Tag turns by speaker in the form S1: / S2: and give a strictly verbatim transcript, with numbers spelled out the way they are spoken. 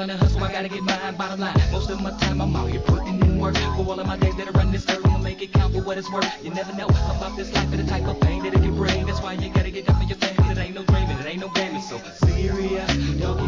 S1: on the hustle, I gotta get mine. Bottom line, most of my time I'm out here putting in work. For all of my days that I run this earth, I'ma make it count for what it's worth. You never know about this life and the type of pain that it can bring. That's why you gotta get up for your family. It ain't no dreaming, it ain't no gaming. So serious, don't